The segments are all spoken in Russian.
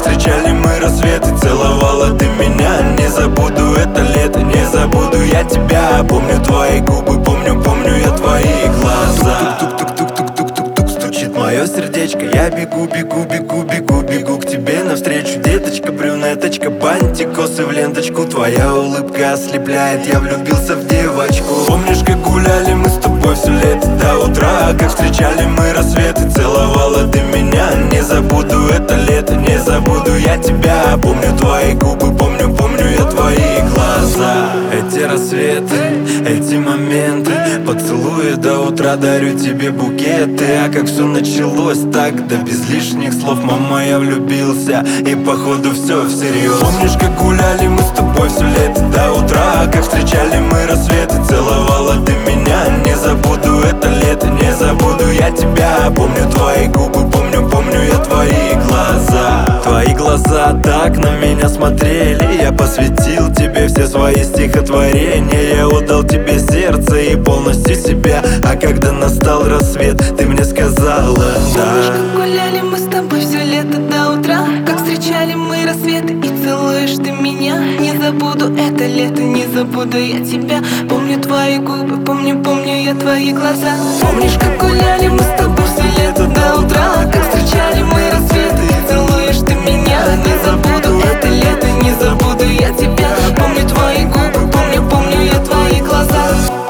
встречали мы рассветы. Целовала ты меня, не забуду это лето. Не забуду я тебя, помню твои губы, помню я твои глаза. Тук-тук-тук-тук-тук-тук-тук стучит мое сердечко. Я бегу к тебе навстречу, деточка, брюнеточка, бантик, косы в ленточку. Твоя улыбка ослепляет, я влюбился в девочку. Помнишь, как гуляли мы с тобой все лето до утра, как встречали мы рассветы. Целовала ты меня, не забуду это лето. Не забуду я тебя, помню твои губы, помню я твои глаза. Эти рассветы, эти моменты, поцелуи до утра, дарю тебе букеты. А как все началось так, да без лишних слов, мама, я влюбился, и походу все всерьез. Помнишь, как гуляли мы с тобой все лето до утра, как встречали мы рассветы. Целовала ты меня, не забуду это лето. Не забуду я тебя, помню твои губы, помню я твои глаза. Твои глаза так на меня смотрели, я посвятил тебе все свои стихотворения. Я отдал тебе сердце и полностью себя. А когда настал рассвет, ты мне сказала да. Помнишь, как гуляли мы с тобой все лето до утра, как встречали мы рассветы, и целуешь ты меня. Не забуду это лето, не забуду я тебя. Помню твои губы, помню я твои глаза. Помнишь, как гуляли мы с тобой все лето до утра, как встречали мы рассветы, и целуешь ты меня. Не забуду это лето, не забуду я тебя. Помню твои губы, помню я твои глаза.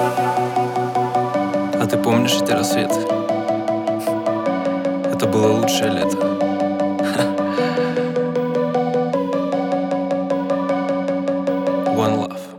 А ты помнишь эти рассветы? Это было лучшее лето. One love.